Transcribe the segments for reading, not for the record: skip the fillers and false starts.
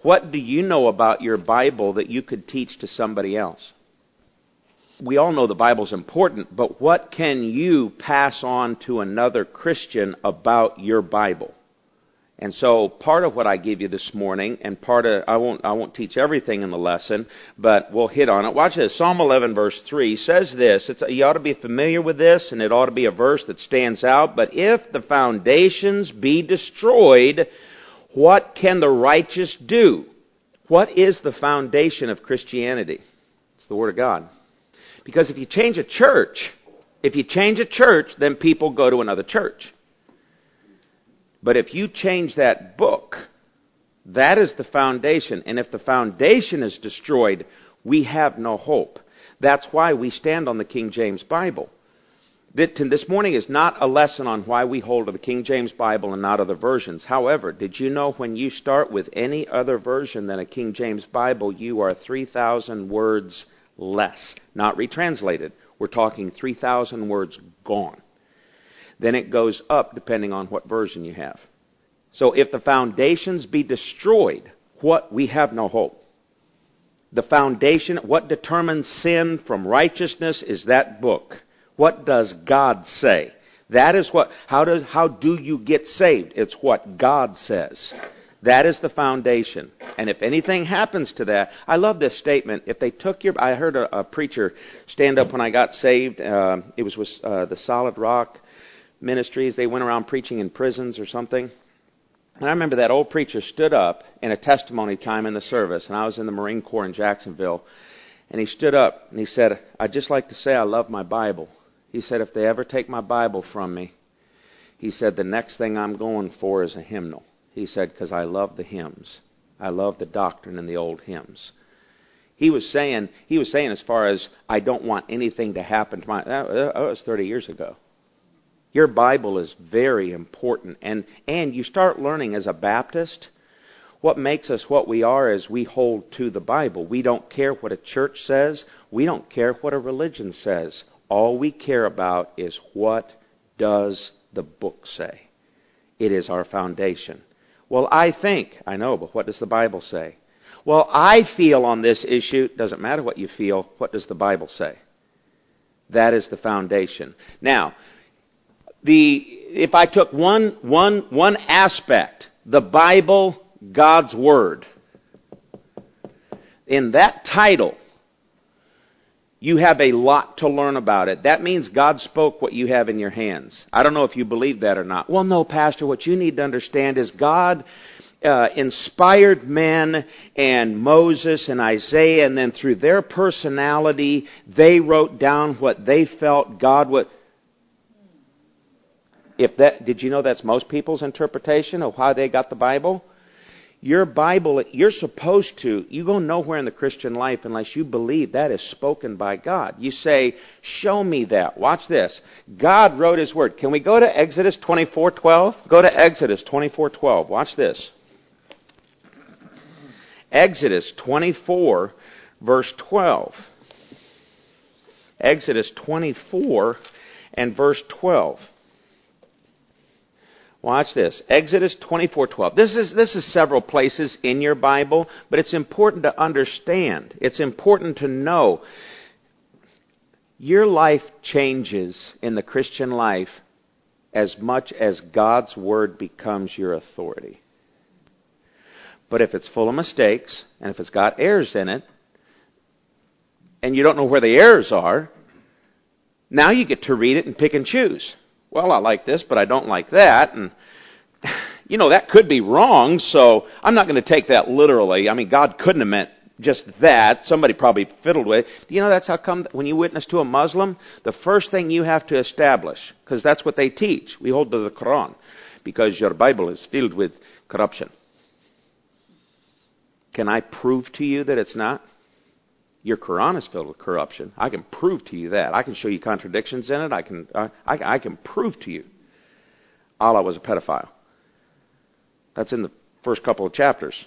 What do you know about your Bible that you could teach to somebody else? We all know the Bible's important, but what can you pass on to another Christian about your Bible? And so part of what I give you this morning, and I won't teach everything in the lesson, but we'll hit on it. Watch this. Psalm 11 verse 3 says this. You ought to be familiar with this, and it ought to be a verse that stands out. But if the foundations be destroyed, what can the righteous do? What is the foundation of Christianity? It's the Word of God. Because if you change a church, then people go to another church. But if you change that book, that is the foundation. And if the foundation is destroyed, we have no hope. That's why we stand on the King James Bible. This morning is not a lesson on why we hold to the King James Bible and not other versions. However, did you know when you start with any other version than a King James Bible, you are 3,000 words less? Not retranslated. We're talking 3,000 words gone. Then it goes up depending on what version you have. So if the foundations be destroyed, we have no hope. The foundation, what determines sin from righteousness is that book. What does God say? That is how do you get saved? It's what God says. That is the foundation. And if anything happens to that, I love this statement. If they took I heard a preacher stand up when I got saved. It was with the Solid Rock Ministries. They went around preaching in prisons or something. And I remember that old preacher stood up in a testimony time in the service, and I was in the Marine Corps in Jacksonville, and he stood up and he said, "I'd just like to say I love my Bible." He said, "If they ever take my Bible from me," he said, "the next thing I'm going for is a hymnal." He said, "Because I love the hymns. I love the doctrine in the old hymns." He was saying as far as, I don't want anything to happen to that was 30 years ago. Your Bible is very important. And you start learning as a Baptist, what makes us what we are is we hold to the Bible. We don't care what a church says. We don't care what a religion says. All we care about is what does the book say. It is our foundation. Well, I know, but what does the Bible say? Well, I feel on this issue. Doesn't matter what you feel. What does the Bible say? That is the foundation. Now, if I took one aspect, the Bible, God's Word, in that title, you have a lot to learn about it. That means God spoke what you have in your hands. I don't know if you believe that or not. Well, no, Pastor, what you need to understand is God inspired men and Moses and Isaiah, and then through their personality, they wrote down what they felt God would... Did you know that's most people's interpretation of how they got the Bible? Your Bible, you're supposed to, you go nowhere in the Christian life unless you believe that is spoken by God. You say, show me that. Watch this. God wrote His Word. Can we go to Exodus 24:12? Go to Exodus 24:12. Watch this. Exodus 24, verse 12. Exodus 24 and verse 12. Watch this. Exodus 24:12. This is several places in your Bible, but it's important to understand. It's important to know. Your life changes in the Christian life as much as God's Word becomes your authority. But if it's full of mistakes, and if it's got errors in it, and you don't know where the errors are, now you get to read it and pick and choose. Well, I like this, but I don't like that. And, that could be wrong, so I'm not going to take that literally. I mean, God couldn't have meant just that. Somebody probably fiddled with it. Do you know that's how come when you witness to a Muslim, the first thing you have to establish, because that's what they teach. We hold to the Quran, because your Bible is filled with corruption. Can I prove to you that it's not? Your Quran is filled with corruption. I can prove to you that. I can show you contradictions in it. I can prove to you Allah was a pedophile. That's in the first couple of chapters.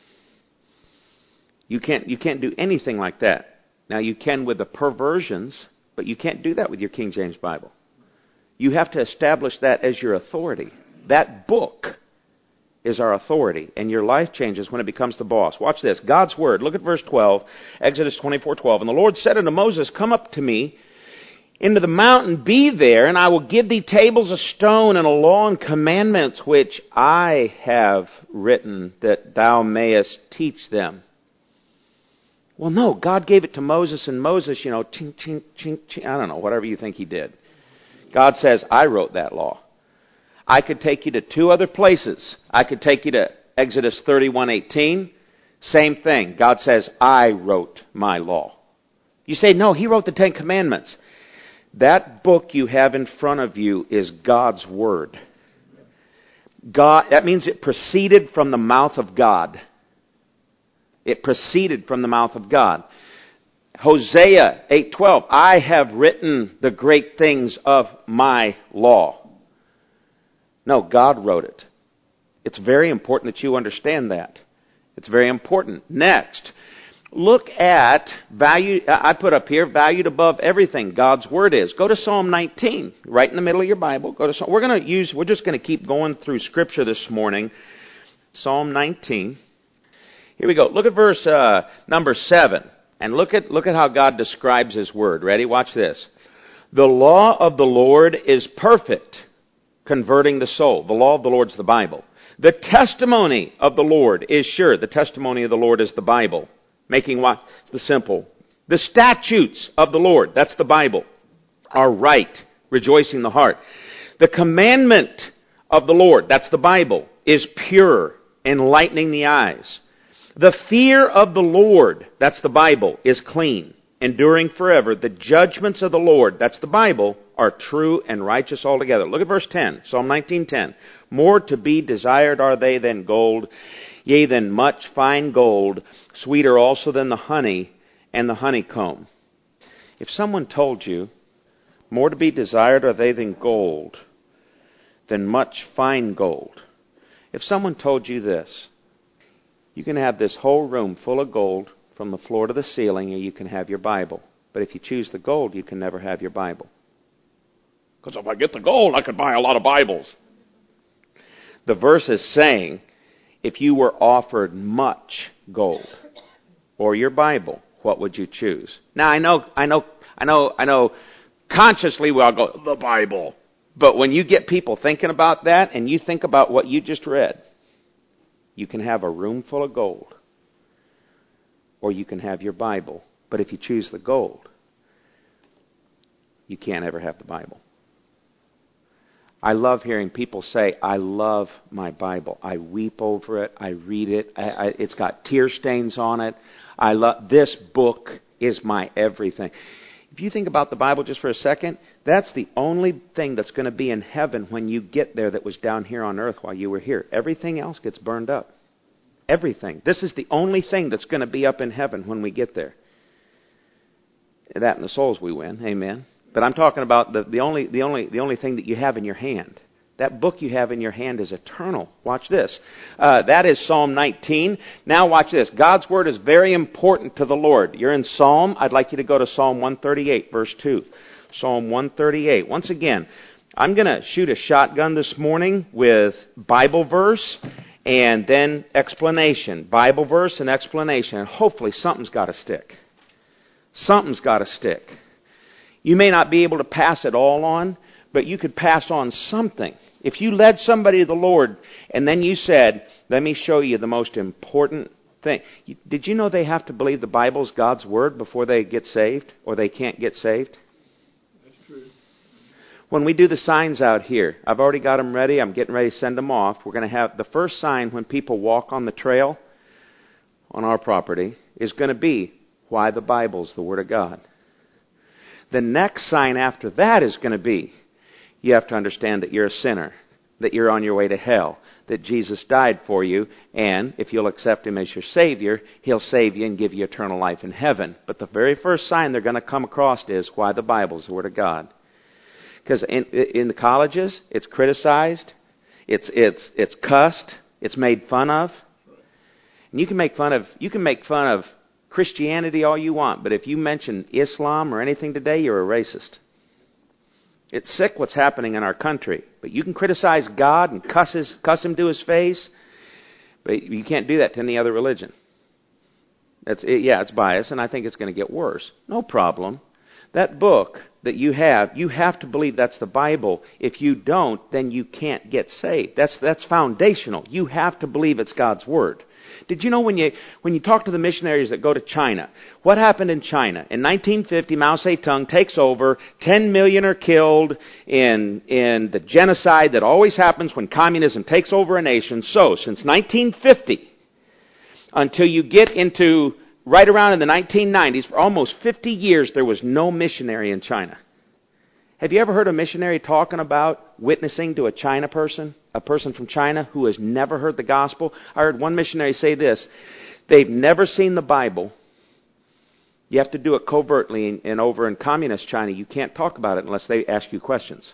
You can't do anything like that. Now you can with the perversions, but you can't do that with your King James Bible. You have to establish that as your authority. That book is our authority, and your life changes when it becomes the boss. Watch this. God's Word. Look at verse 12, Exodus 24:12. And the Lord said unto Moses, Come up to me into the mountain, be there, and I will give thee tables of stone and a law and commandments which I have written, that thou mayest teach them. Well, no, God gave it to Moses, and Moses, ching, ching, ching, ching, I don't know, whatever you think he did. God says, I wrote that law. I could take you to two other places. I could take you to Exodus 31:18. Same thing. God says, I wrote my law. You say, no, he wrote the Ten Commandments. That book you have in front of you is God's Word. That means it proceeded from the mouth of God. It proceeded from the mouth of God. Hosea 8:12, I have written the great things of my law. No, God wrote it. It's very important that you understand that. It's very important. Next, look at value. I put up here, valued above everything God's Word is. Go to Psalm 19, right in the middle of your Bible. We're just going to keep going through Scripture this morning. Psalm 19. Here we go. Look at verse number 7. And look at how God describes His Word. Ready? Watch this. The law of the Lord is perfect, converting the soul. The law of the Lord is the Bible. The testimony of the Lord is sure. The testimony of the Lord is the Bible. Making what? The simple. The statutes of the Lord, that's the Bible, are right, rejoicing the heart. The commandment of the Lord, that's the Bible, is pure, enlightening the eyes. The fear of the Lord, that's the Bible, is clean, enduring forever. The judgments of the Lord, that's the Bible, are true and righteous altogether. Look at verse 10, Psalm 19:10. More to be desired are they than gold, yea, than much fine gold, sweeter also than the honey and the honeycomb. If someone told you, more to be desired are they than gold, than much fine gold. If someone told you this, you can have this whole room full of gold from the floor to the ceiling, or you can have your Bible. But if you choose the gold, you can never have your Bible. Because if I get the gold, I could buy a lot of Bibles. The verse is saying, if you were offered much gold or your Bible, what would you choose? Now, I know consciously we all go, the Bible. But when you get people thinking about that and you think about what you just read, you can have a room full of gold or you can have your Bible. But if you choose the gold, you can't ever have the Bible. I love hearing people say, I love my Bible. I weep over it. I read it. It's got tear stains on it. This book is my everything. If you think about the Bible just for a second, that's the only thing that's going to be in heaven when you get there that was down here on earth while you were here. Everything else gets burned up. Everything. This is the only thing that's going to be up in heaven when we get there. That and the souls we win. Amen. But I'm talking about the only thing that you have in your hand. That book you have in your hand is eternal. Watch this. That is Psalm 19. Now watch this. God's Word is very important to the Lord. You're in Psalm. I'd like you to go to Psalm 138, verse 2. Psalm 138. Once again, I'm going to shoot a shotgun this morning with Bible verse and then explanation. Bible verse and explanation. And hopefully something's got to stick. Something's got to stick. You may not be able to pass it all on, but you could pass on something. If you led somebody to the Lord and then you said, let me show you the most important thing. Did you know they have to believe the Bible's God's Word before they get saved, or they can't get saved? That's true. When we do the signs out here, I've already got them ready. I'm getting ready to send them off. We're going to have the first sign when people walk on the trail on our property is going to be why the Bible's the Word of God. The next sign after that is going to be, you have to understand that you're a sinner, that you're on your way to hell, that Jesus died for you, and if you'll accept Him as your Savior, He'll save you and give you eternal life in heaven. But the very first sign they're going to come across is why the Bible's the Word of God. Because in the colleges, it's criticized, it's cussed, it's made fun of. And you can make fun of Christianity all you want, but if you mention Islam or anything today, you're a racist. It's sick what's happening in our country, but you can criticize God and cuss Him to His face, But you can't do that to any other religion. It's biased, and I think it's going to get worse. No problem. That book that you have to believe that's the Bible. If you don't, then you can't get saved. That's foundational. You have to believe it's God's Word. Did you know when you talk to the missionaries that go to China, what happened in China? In 1950, Mao Zedong takes over, 10 million are killed in the genocide that always happens when communism takes over a nation. So, since 1950, until you get into right around in the 1990s, for almost 50 years, there was no missionary in China. Have you ever heard a missionary talking about witnessing to a China person, a person from China who has never heard the gospel? I heard one missionary say this: they've never seen the Bible. You have to do it covertly, and over in communist China, you can't talk about it unless they ask you questions.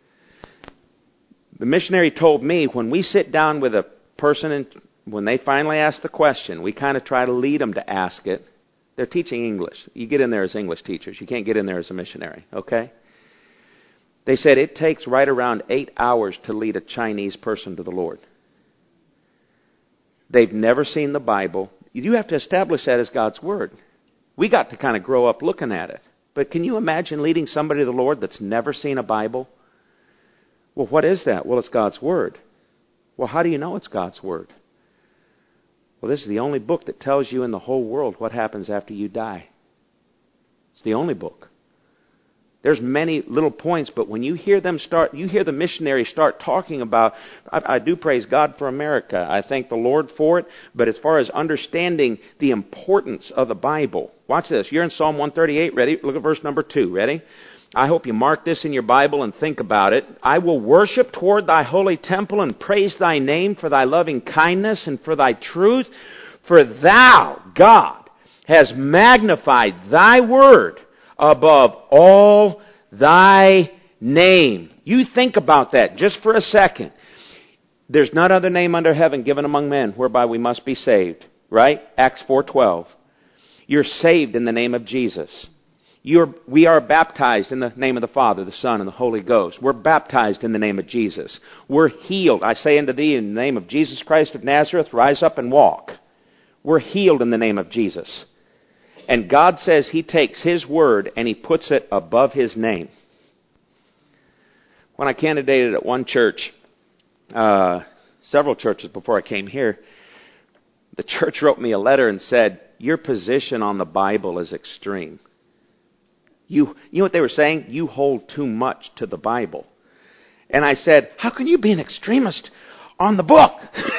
The missionary told me, when we sit down with a person and when they finally ask the question, we kind of try to lead them to ask it. They're teaching English. You get in there as English teachers. You can't get in there as a missionary, okay? They said it takes right around 8 hours to lead a Chinese person to the Lord. They've never seen the Bible. You have to establish that as God's Word. We got to kind of grow up looking at it. But can you imagine leading somebody to the Lord that's never seen a Bible? Well, what is that? Well, it's God's Word. Well, how do you know it's God's Word? Well, this is the only book that tells you in the whole world what happens after you die. It's the only book. There's many little points, but when you hear the missionaries start talking about, I do praise God for America. I thank the Lord for it. But as far as understanding the importance of the Bible, watch this. You're in Psalm 138. Ready? Look at verse number 2. Ready? I hope you mark this in your Bible and think about it. I will worship toward thy holy temple and praise thy name for thy loving kindness and for thy truth. For thou, God, hast magnified thy word above all thy name. You think about that just for a second. There's none other name under heaven given among men whereby we must be saved. Right? Acts 4:12. You're saved in the name of Jesus. We are baptized in the name of the Father, the Son, and the Holy Ghost. We're baptized in the name of Jesus. We're healed. I say unto thee, in the name of Jesus Christ of Nazareth, rise up and walk. We're healed in the name of Jesus. And God says He takes His word and He puts it above His name. When I candidated at one church, several churches before I came here, the church wrote me a letter and said, your position on the Bible is extreme. You know what they were saying? You hold too much to the Bible. And I said, how can you be an extremist on the book?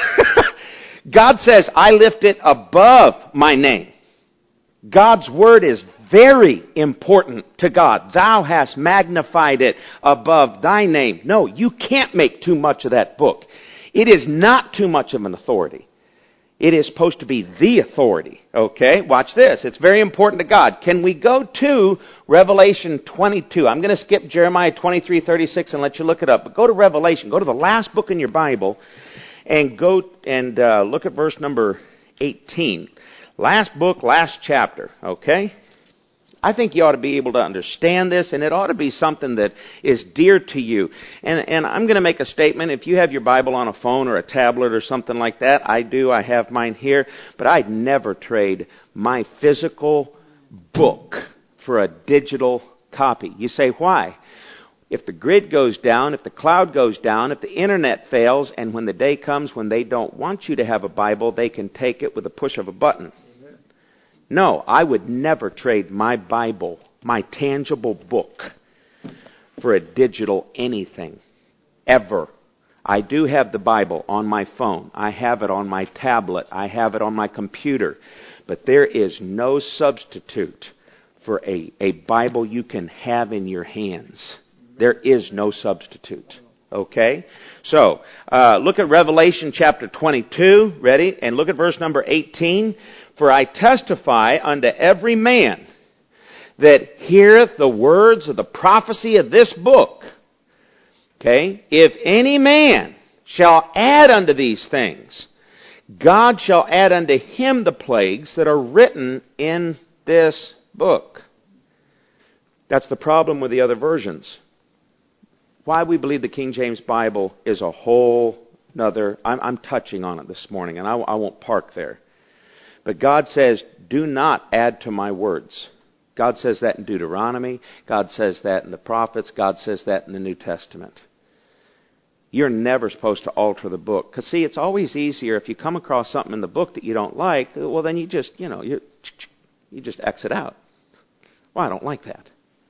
God says, I lift it above my name. God's word is very important to God. Thou hast magnified it above thy name. No, you can't make too much of that book. It is not too much of an authority. It is supposed to be the authority. Okay, watch this. It's very important to God. Can we go to Revelation 22? I'm going to skip Jeremiah 23:36 and let you look it up. But go to Revelation. Go to the last book in your Bible and go and look at verse number 18. Last book, last chapter. Okay? I think you ought to be able to understand this, and it ought to be something that is dear to you. And I'm going to make a statement. If you have your Bible on a phone or a tablet or something like that, I do. I have mine here. But I'd never trade my physical book for a digital copy. You say, why? If the grid goes down, if the cloud goes down, if the internet fails, and when the day comes when they don't want you to have a Bible, they can take it with a push of a button. No, I would never trade my Bible, my tangible book, for a digital anything. Ever. I do have the Bible on my phone. I have it on my tablet. I have it on my computer. But there is no substitute for a Bible you can have in your hands. There is no substitute. Okay? So, look at Revelation chapter 22. Ready? And look at verse number 18. For I testify unto every man that heareth the words of the prophecy of this book. Okay? If any man shall add unto these things, God shall add unto him the plagues that are written in this book. That's the problem with the other versions. Why we believe the King James Bible is a whole I'm touching on it this morning, and I won't park there. But God says, do not add to my words. God says that in Deuteronomy. God says that in the prophets. God says that in the New Testament. You're never supposed to alter the book. Because, see, it's always easier if you come across something in the book that you don't like, well, then you just exit out. Well, I don't like that.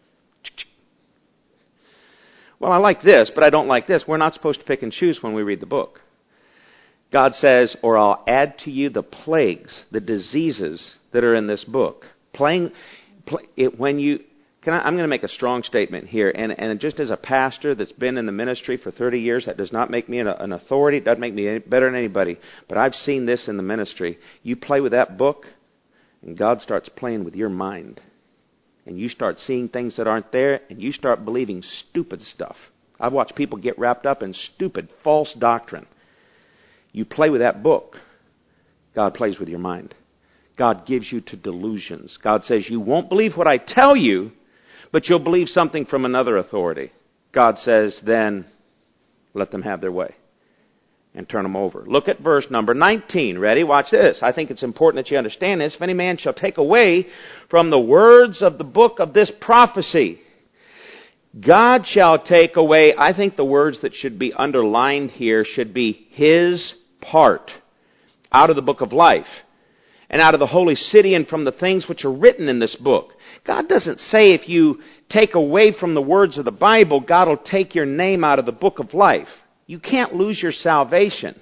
Well, I like this, but I don't like this. We're not supposed to pick and choose when we read the book. God says, or I'll add to you the plagues, the diseases that are in this book. I'm going to make a strong statement here, and just as a pastor that's been in the ministry for 30 years, that does not make me an authority, it doesn't make me better than anybody, but I've seen this in the ministry. You play with that book, and God starts playing with your mind. And you start seeing things that aren't there, and you start believing stupid stuff. I've watched people get wrapped up in stupid, false doctrine. You play with that book, God plays with your mind. God gives you to delusions. God says, you won't believe what I tell you, but you'll believe something from another authority. God says, then let them have their way and turn them over. Look at verse number 19. Ready? Watch this. I think it's important that you understand this. If any man shall take away from the words of the book of this prophecy, God shall take away, I think the words that should be underlined here should be his part out of the book of life and out of the holy city and from the things which are written in this book. God doesn't say if you take away from the words of the Bible, God will take your name out of the book of life. You can't lose your salvation.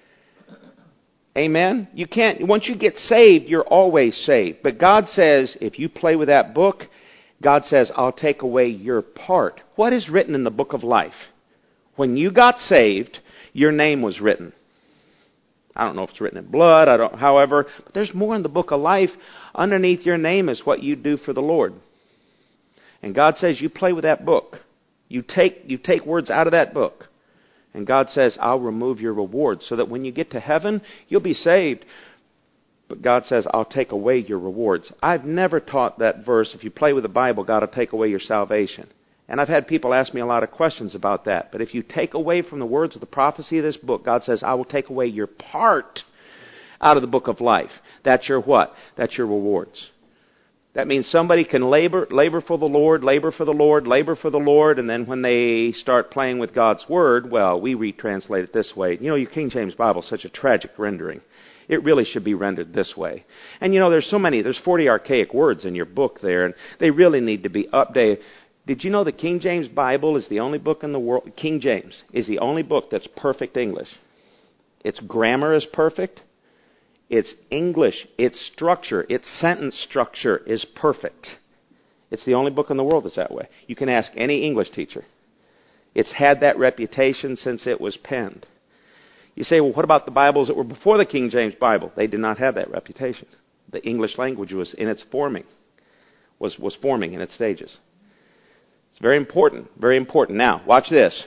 Amen? You can't. Once you get saved, you're always saved. But God says, if you play with that book, God says, I'll take away your part. What is written in the book of life? When you got saved, your name was written. I don't know if it's written in blood, however, but there's more in the book of life. Underneath your name is what you do for the Lord. And God says, you play with that book. You take words out of that book. And God says, I'll remove your reward so that when you get to heaven, you'll be saved. But God says, I'll take away your rewards. I've never taught that verse, if you play with the Bible, God will take away your salvation. And I've had people ask me a lot of questions about that. But if you take away from the words of the prophecy of this book, God says, I will take away your part out of the book of life. That's your what? That's your rewards. That means somebody can labor for the Lord, labor for the Lord, labor for the Lord, and then when they start playing with God's Word, well, we retranslate it this way. You know, your King James Bible is such a tragic rendering. It really should be rendered this way. And you know, there's 40 archaic words in your book there, and they really need to be updated. Did you know the King James Bible is the only book in the world, King James is the only book that's perfect English. Its grammar is perfect. Its English, its structure, its sentence structure is perfect. It's the only book in the world that's that way. You can ask any English teacher. It's had that reputation since it was penned. You say, well, what about the Bibles that were before the King James Bible? They did not have that reputation. The English language was in its forming, was forming in its stages. It's very important, very important. Now, watch this.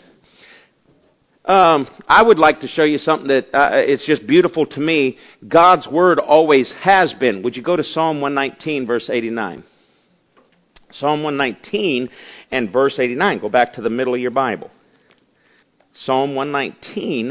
I would like to show you something that it's just beautiful to me. God's Word always has been. Would you go to Psalm 119, verse 89? Psalm 119 and verse 89. Go back to the middle of your Bible. Psalm 119.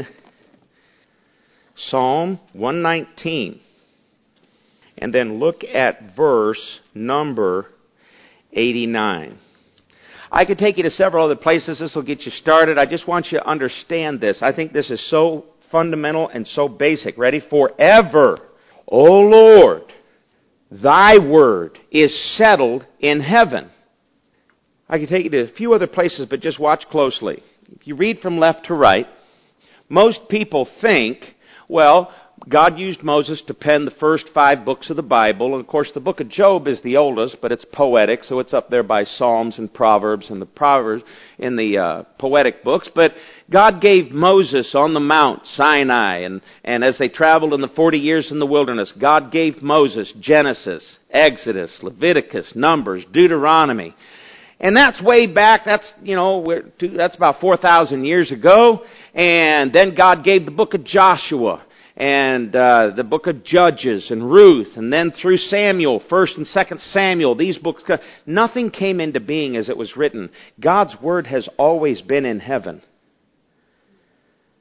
Psalm 119. And then look at verse number 89. I could take you to several other places. This will get you started. I just want you to understand this. I think this is so fundamental and so basic. Ready? Forever, O Lord, thy word is settled in heaven. I could take you to a few other places, but just watch closely. If you read from left to right, most people think, well, God used Moses to pen the first 5 books of the Bible. And of course, the book of Job is the oldest, but it's poetic, so it's up there by Psalms and Proverbs and the Proverbs in the poetic books. But God gave Moses on the Mount Sinai, and as they traveled in the 40 years in the wilderness, God gave Moses Genesis, Exodus, Leviticus, Numbers, Deuteronomy. And that's way back, that's about 4,000 years ago. And then God gave the book of Joshua and the book of Judges and Ruth, and then through Samuel, 1st and 2nd Samuel, these books, nothing came into being as it was written. God's Word has always been in heaven.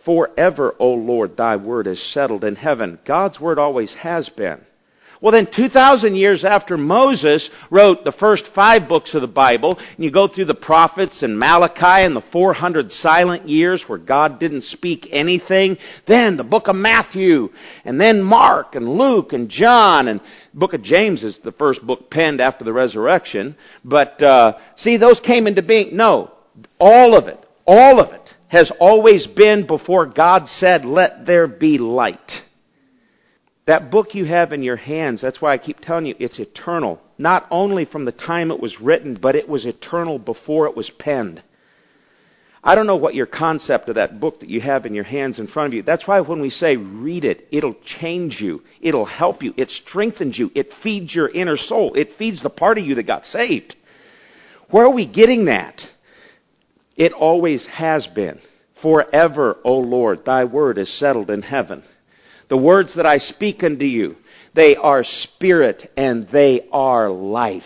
Forever, O Lord, thy word is settled in heaven. God's word always has been. Well, then 2,000 years after Moses wrote the first 5 books of the Bible, and you go through the prophets and Malachi and the 400 silent years where God didn't speak anything, then the book of Matthew, and then Mark and Luke and John, and the book of James is the first book penned after the resurrection. But see, those came into being. No, all of it has always been before God said, let there be light. That book you have in your hands, that's why I keep telling you, it's eternal. Not only from the time it was written, but it was eternal before it was penned. I don't know what your concept of that book that you have in your hands in front of you. That's why when we say read it, it'll change you. It'll help you. It strengthens you. It feeds your inner soul. It feeds the part of you that got saved. Where are we getting that? It always has been. Forever, O Lord, thy word is settled in heaven. The words that I speak unto you, they are spirit and they are life.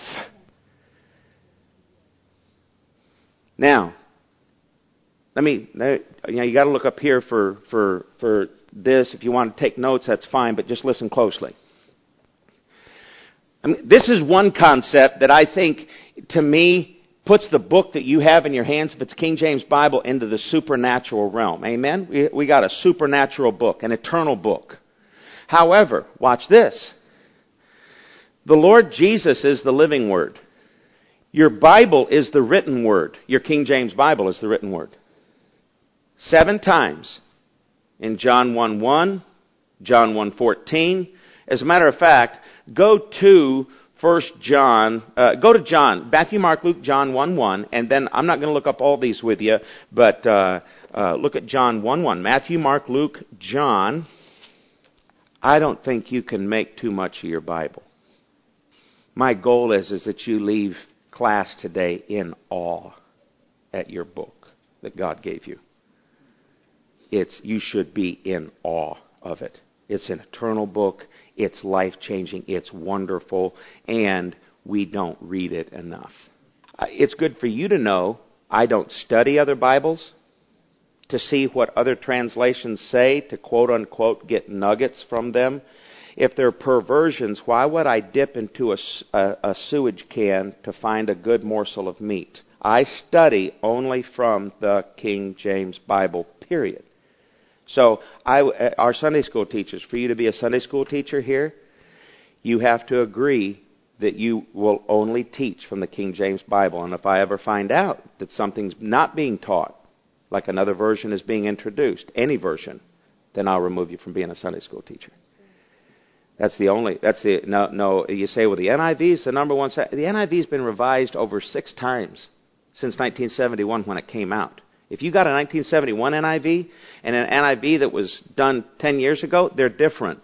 Now, you got to look up here for this. If you want to take notes, that's fine, but just listen closely. This is one concept that I think, to me, puts the book that you have in your hands, if it's King James Bible, into the supernatural realm. Amen? We got a supernatural book, an eternal book. However, watch this. The Lord Jesus is the living word. Your Bible is the written word. Your King James Bible is the written word. 7 times in John 1:1, John 1:14. As a matter of fact, go to John, Matthew, Mark, Luke, John 1:1, and then I'm not going to look up all these with you, but look at John 1:1. Matthew, Mark, Luke, John. I don't think you can make too much of your Bible. My goal is that you leave class today in awe at your book that God gave you. You should be in awe of it. It's an eternal book. It's life-changing. It's wonderful. And we don't read it enough. It's good for you to know I don't study other Bibles to see what other translations say, to quote-unquote get nuggets from them. If they're perversions, why would I dip into a sewage can to find a good morsel of meat? I study only from the King James Bible, period. So our Sunday school teachers, for you to be a Sunday school teacher here, you have to agree that you will only teach from the King James Bible. And if I ever find out that something's not being taught, like another version is being introduced, any version, then I'll remove you from being a Sunday school teacher. You say, well, the NIV is the number one. The NIV's been revised over 6 times since 1971 when it came out. If you got a 1971 NIV and an NIV that was done 10 years ago, they're different.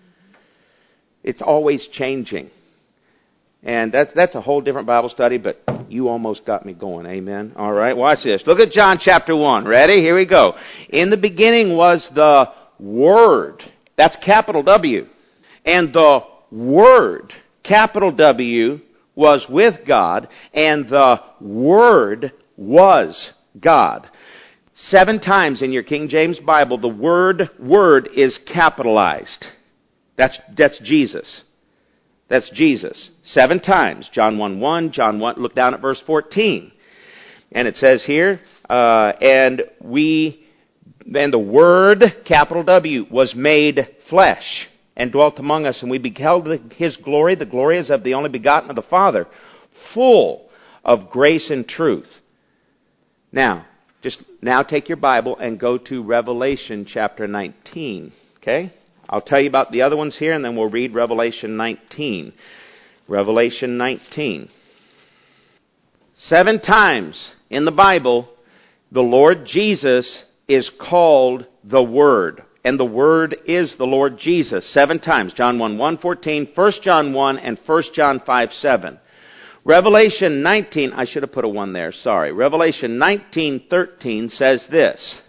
It's always changing. And that's a whole different Bible study, but you almost got me going. Amen? All right, watch this. Look at John chapter 1. Ready? Here we go. In the beginning was the Word. That's capital W. And the Word, capital W, was with God, and the Word was God. 7 times in your King James Bible, the word is capitalized. That's Jesus. That's Jesus. 7 times. John 1:1, John 1, look down at verse 14. And it says here, and the Word, capital W, was made flesh and dwelt among us, and we beheld His glory. The glory is of the only begotten of the Father, full of grace and truth. Now take your Bible and go to Revelation chapter 19. Okay? I'll tell you about the other ones here, and then we'll read Revelation 19. Revelation 19. 7 times in the Bible, the Lord Jesus is called the Word. And the Word is the Lord Jesus. 7 times. John 1:14, 1 John 1, and 1 John 5:7. Revelation 19, I should have put a 1 there, sorry. Revelation 19:13 says this.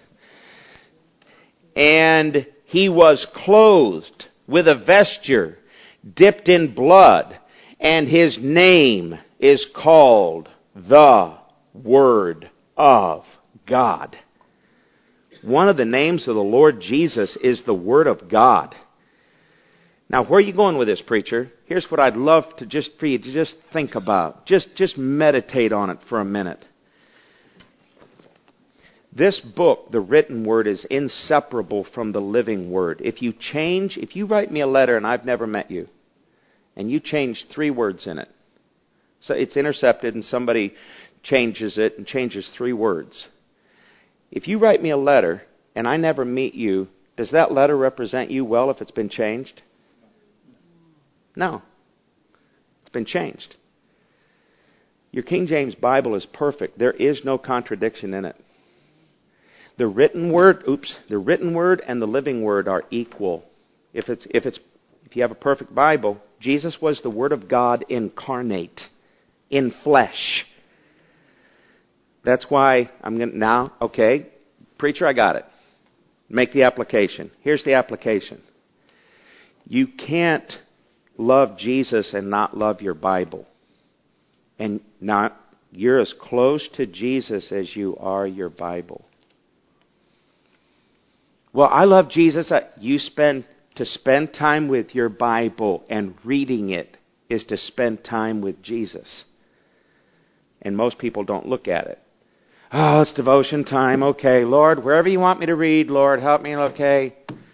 And He was clothed with a vesture dipped in blood, and His name is called the Word of God. One of the names of the Lord Jesus is the Word of God. Now, where are you going with this, preacher? Here's what I'd love for you to just think about. Just meditate on it for a minute. This book, the written Word, is inseparable from the living Word. If you write me a letter and I've never met you, and you change 3 words in it, so it's intercepted and somebody changes it and changes 3 words. If you write me a letter and I never meet you, does that letter represent you well if it's been changed? No. It's been changed. Your King James Bible is perfect. There is no contradiction in it. The written word and the living Word are equal. If you have a perfect Bible, Jesus was the Word of God incarnate, in flesh. That's why okay, preacher, I got it. Make the application. Here's the application. You can't love Jesus and not love your Bible. And you're as close to Jesus as you are your Bible. Well, I love Jesus. To spend time with your Bible and reading it is to spend time with Jesus. And most people don't look at it. Oh, it's devotion time. Okay, Lord, wherever you want me to read, Lord, help me. Okay.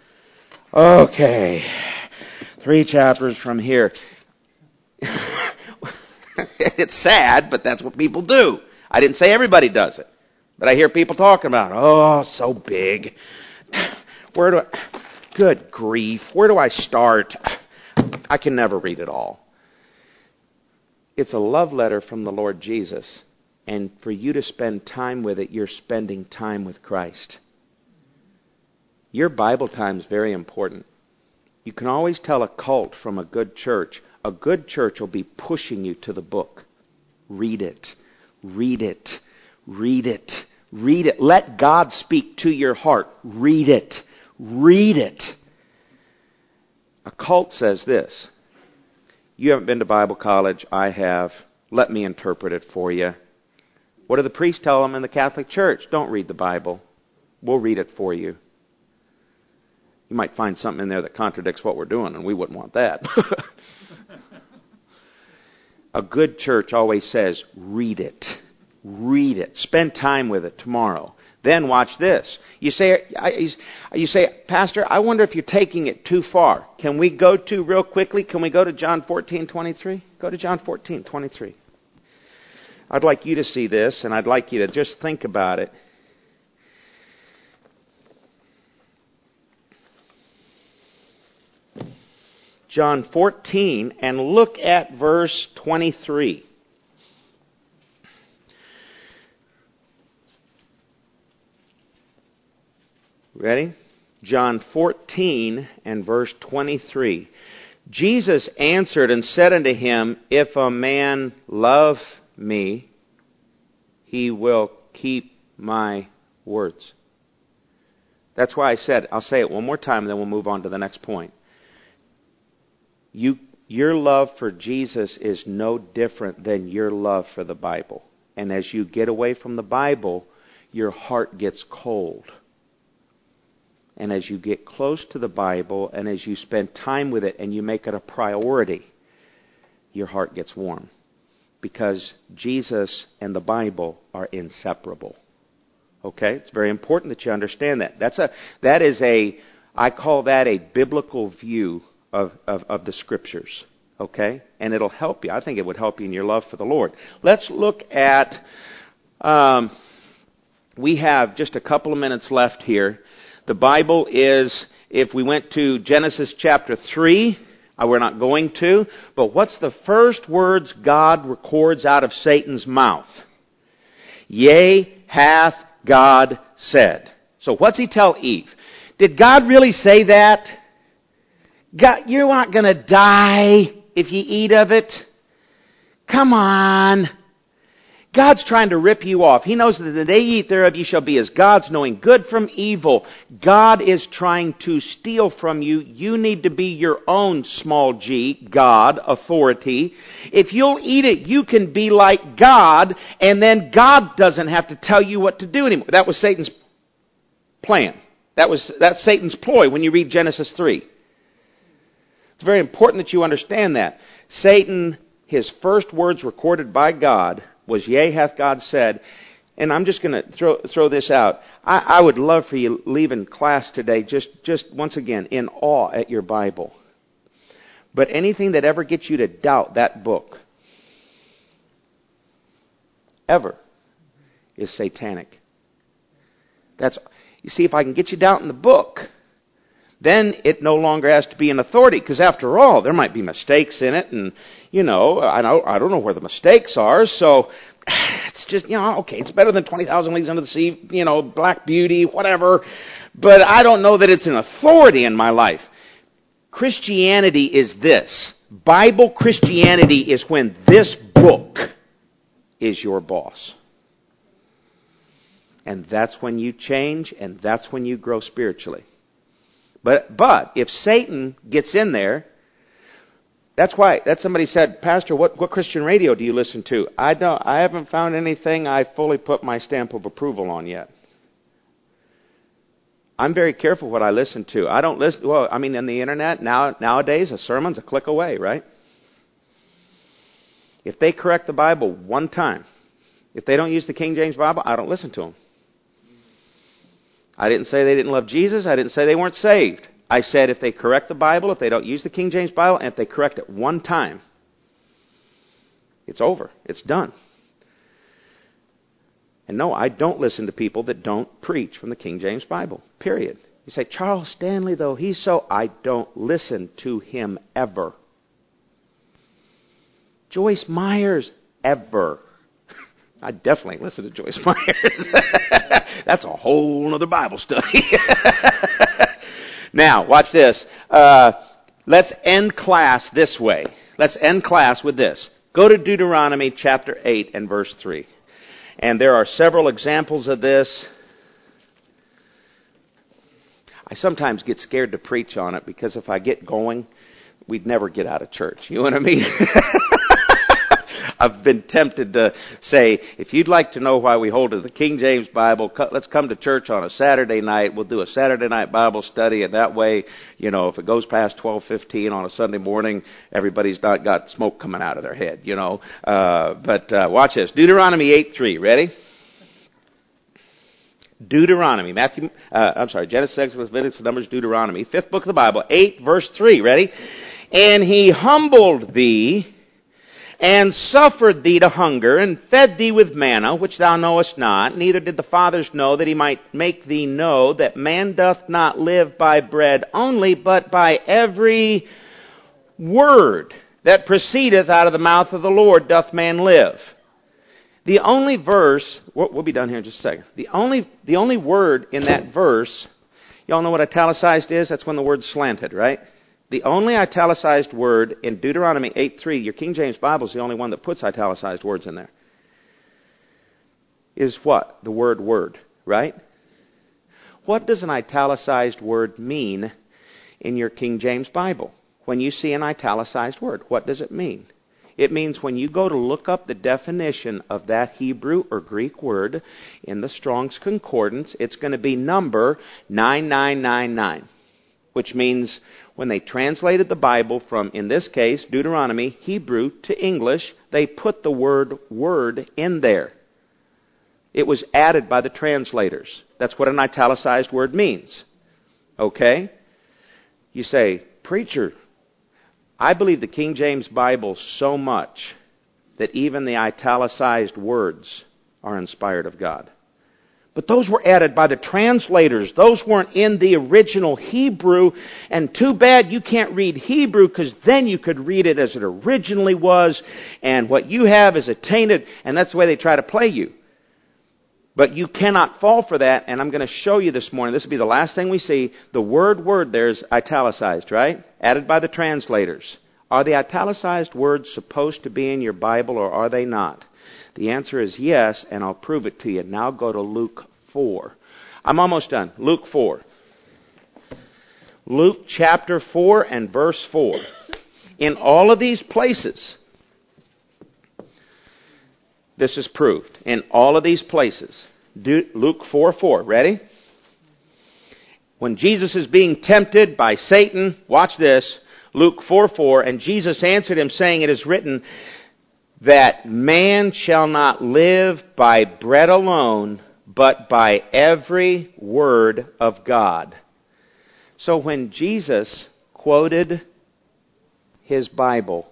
3 chapters from here. It's sad, but that's what people do. I didn't say everybody does it. But I hear people talking about, oh, so big. Good grief, where do I start? I can never read it all. It's a love letter from the Lord Jesus. And for you to spend time with it, you're spending time with Christ. Your Bible time is very important. You can always tell a cult from a good church. A good church will be pushing you to the book. Read it. Read it. Read it. Read it. Let God speak to your heart. Read it. Read it. A cult says this. You haven't been to Bible college. I have. Let me interpret it for you. What do the priests tell them in the Catholic Church? Don't read the Bible. We'll read it for you. You might find something in there that contradicts what we're doing, and we wouldn't want that. A good church always says, read it. Read it. Spend time with it tomorrow. Then watch this. You say, Pastor, I wonder if you're taking it too far. Can we go to John 14:23? Go to John 14:23. I'd like you to see this, and I'd like you to just think about it. John 14, and look at verse 23. Ready? John 14 and verse 23. Jesus answered and said unto him, If a man love me, he will keep my words. That's why I said, I'll say it one more time and then we'll move on to the next point. Your love for Jesus is no different than your love for the Bible. And as you get away from the Bible, your heart gets cold. And as you get close to the Bible and as you spend time with it and you make it a priority, your heart gets warm. Because Jesus and the Bible are inseparable. Okay? It's very important that you understand that. I call that a biblical view of the Scriptures. Okay? And it'll help you. I think it would help you in your love for the Lord. Let's look at, we have just a couple of minutes left here. The Bible is, if we went to Genesis chapter 3, we're not going to, but what's the first words God records out of Satan's mouth? Yea, hath God said. So what's he tell Eve? Did God really say that? God, you're not going to die if you eat of it. Come on. God's trying to rip you off. He knows that the day you eat thereof you shall be as gods, knowing good from evil. God is trying to steal from you. You need to be your own small g, God, authority. If you'll eat it, you can be like God, and then God doesn't have to tell you what to do anymore. That was Satan's plan. That's Satan's ploy when you read Genesis 3. It's very important that you understand that. Satan, his first words recorded by God was, "Yea, hath God said." And I'm just going to throw this out. I would love for you leaving class today just once again in awe at your Bible. But anything that ever gets you to doubt that book, ever, is satanic. You see, if I can get you doubting the book, then it no longer has to be an authority, because after all, there might be mistakes in it, and, I don't know where the mistakes are, so it's just, okay, it's better than 20,000 Leagues Under the Sea, Black Beauty, whatever, but I don't know that it's an authority in my life. Christianity is this. Bible Christianity is when this book is your boss. And that's when you change, and that's when you grow spiritually. But if Satan gets in there, that's somebody said, "Pastor, what Christian radio do you listen to?" I haven't found anything I fully put my stamp of approval on yet. I'm very careful what I listen to. I don't listen, in the internet, nowadays, a sermon's a click away, right? If they correct the Bible one time, if they don't use the King James Bible, I don't listen to them. I didn't say they didn't love Jesus. I didn't say they weren't saved. I said if they correct the Bible, if they don't use the King James Bible, and if they correct it one time, it's over. It's done. And no, I don't listen to people that don't preach from the King James Bible, period. You say, "Charles Stanley, though, I don't listen to him ever. Joyce Myers, ever. I definitely listen to Joyce Myers. That's a whole other Bible study. Now, watch this. Let's end class this way. Let's end class with this. Go to Deuteronomy chapter 8 and verse 3. And there are several examples of this. I sometimes get scared to preach on it because if I get going, we'd never get out of church. You know what I mean? I've been tempted to say, if you'd like to know why we hold to the King James Bible, let's come to church on a Saturday night. We'll do a Saturday night Bible study, and that way, if it goes past 12:15 on a Sunday morning, everybody's not got smoke coming out of their head, But watch this. Deuteronomy 8:3. Ready? Deuteronomy. Genesis, Exodus, Leviticus, Numbers, Deuteronomy. 5th book of the Bible. 8 verse 3. Ready? "And he humbled thee, and suffered thee to hunger, and fed thee with manna, which thou knowest not, neither did the fathers know, that he might make thee know that man doth not live by bread only, but by every word that proceedeth out of the mouth of the Lord doth man live." The only verse, we'll be done here in just a second. The only word in that verse, y'all know what italicized is? That's when the word's slanted, right? The only italicized word in Deuteronomy 8:3, your King James Bible is the only one that puts italicized words in there, is what? The word, right? What does an italicized word mean in your King James Bible? When you see an italicized word, what does it mean? It means when you go to look up the definition of that Hebrew or Greek word in the Strong's Concordance, it's going to be number 9999, which means when they translated the Bible from, in this case, Deuteronomy, Hebrew to English, they put the word in there. It was added by the translators. That's what an italicized word means. Okay? You say, "Preacher, I believe the King James Bible so much that even the italicized words are inspired of God." But those were added by the translators. Those weren't in the original Hebrew. And too bad you can't read Hebrew, because then you could read it as it originally was. And what you have is a tainted, and that's the way they try to play you. But you cannot fall for that. And I'm going to show you this morning. This will be the last thing we see. The word there is italicized, right? Added by the translators. Are the italicized words supposed to be in your Bible, or are they not? The answer is yes, and I'll prove it to you. Now go to Luke 4. I'm almost done. Luke 4. Luke chapter 4 and verse 4. In all of these places, this is proved. In all of these places. Luke 4:4. Ready? When Jesus is being tempted by Satan, watch this, Luke 4:4, and Jesus answered him, saying, it is written that man shall not live by bread alone, but by every word of God. So when Jesus quoted his Bible,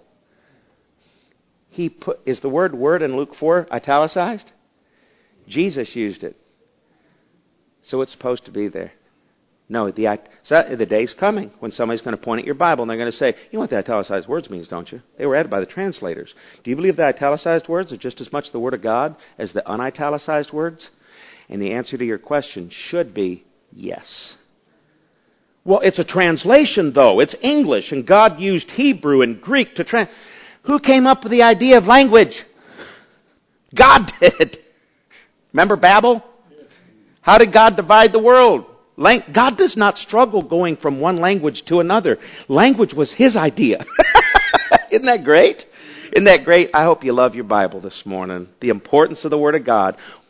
is the word word in Luke 4 italicized? Jesus used it. So it's supposed to be there. No, the day's coming when somebody's going to point at your Bible and they're going to say, you know what the italicized words means, don't you? They were added by the translators. Do you believe the italicized words are just as much the Word of God as the unitalicized words? And the answer to your question should be yes. Well, it's a translation, though. It's English, and God used Hebrew and Greek to translate. Who came up with the idea of language? God did. Remember Babel? How did God divide the world? God does not struggle going from one language to another. Language was His idea. Isn't that great? Isn't that great? I hope you love your Bible this morning. The importance of the Word of God.